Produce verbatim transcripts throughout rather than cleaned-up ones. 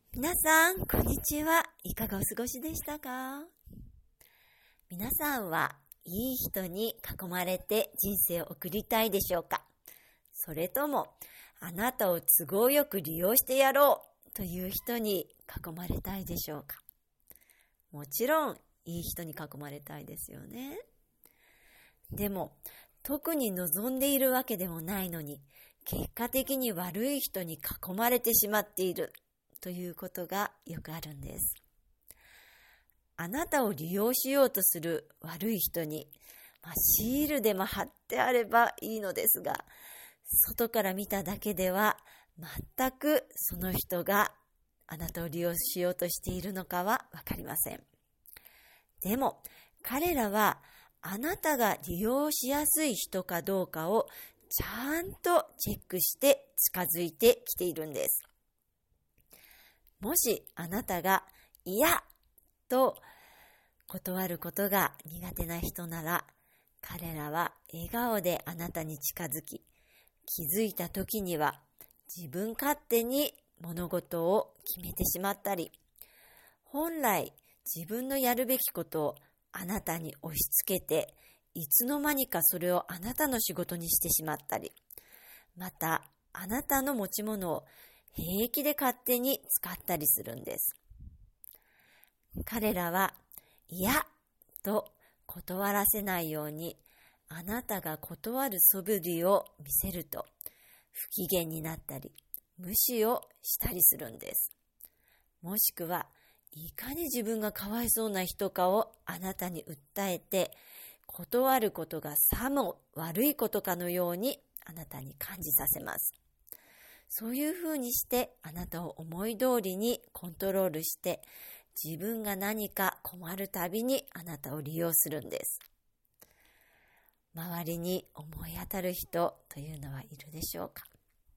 皆さん、こんにちは。いかがお過ごしでしたか？皆さんはいい人に囲まれて人生を送りたいでしょうか？それともあなたを都合よく利用してやろうという人に囲まれたいでしょうか？もちろんいい人に囲まれたいですよね。でも特に望んでいるわけでもないのに、結果的に悪い人に囲まれてしまっているということがよくあるんです。あなたを利用しようとする悪い人に、まあ、シールでも貼ってあればいいのですが、外から見ただけでは全くその人があなたを利用しようとしているのかはわかりません。でも彼らはあなたが利用しやすい人かどうかをちゃんとチェックして近づいてきているんです。もしあなたが嫌と断ることが苦手な人なら、彼らは笑顔であなたに近づき、気づいた時には自分勝手に物事を決めてしまったり、本来自分のやるべきことをあなたに押し付けて、いつの間にかそれをあなたの仕事にしてしまったり、またあなたの持ち物を平気で勝手に使ったりするんです。彼らは嫌と断らせないように、あなたが断る素振りを見せると不機嫌になったり無視をしたりするんです。もしくはいかに自分がかわいそうな人かをあなたに訴えて、断ることがさも悪いことかのようにあなたに感じさせます。そういうふうにしてあなたを思い通りにコントロールして、自分が何か困るたびにあなたを利用するんです。周りに思い当たる人というのはいるでしょうか？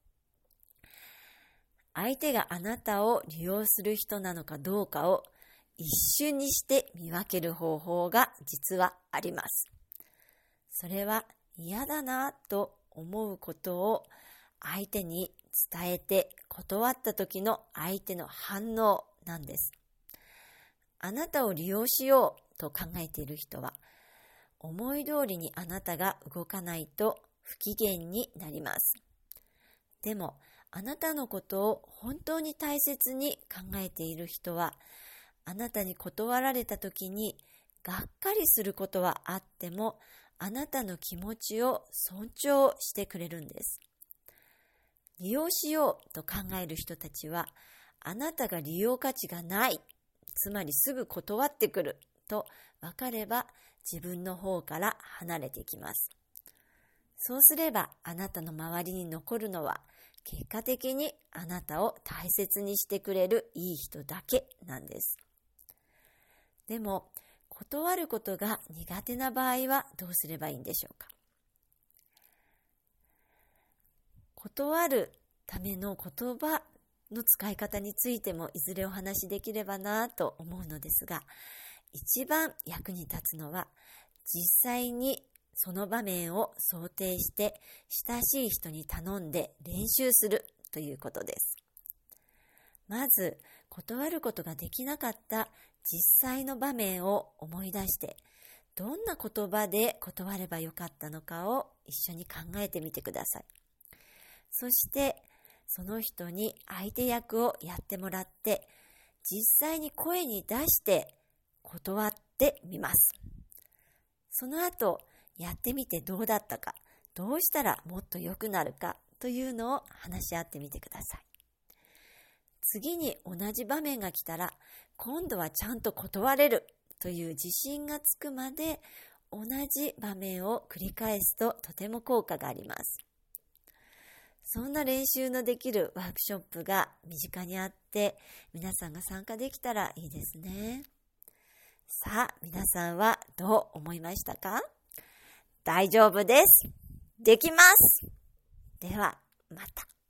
相手があなたを利用する人なのかどうかを一瞬にして見分ける方法が実はあります。それは嫌だなと思うことを相手に伝えて断った時の相手の反応なんです。あなたを利用しようと考えている人は、思い通りにあなたが動かないと不機嫌になります。でもあなたのことを本当に大切に考えている人は、あなたに断られた時にがっかりすることはあっても、あなたの気持ちを尊重してくれるんです。利用しようと考える人たちは、あなたが利用価値がない、つまりすぐ断ってくると分かれば、自分の方から離れていきます。そうすればあなたの周りに残るのは、結果的にあなたを大切にしてくれるいい人だけなんです。でも断ることが苦手な場合はどうすればいいんでしょうか？断るための言葉の使い方についてもいずれお話しできればなと思うのですが、一番役に立つのは実際にその場面を想定して親しい人に頼んで練習するということです。まず断ることができなかった実際の場面を思い出して、どんな言葉で断ればよかったのかを一緒に考えてみてください。そしてその人に相手役をやってもらって、実際に声に出して断ってみます。その後やってみてどうだったか、どうしたらもっと良くなるかというのを話し合ってみてください。次に同じ場面が来たら、今度はちゃんと断れるという自信がつくまで同じ場面を繰り返すととても効果があります。そんな練習のできるワークショップが身近にあって、皆さんが参加できたらいいですね。さあ、皆さんはどう思いましたか？大丈夫です。できます。では、また。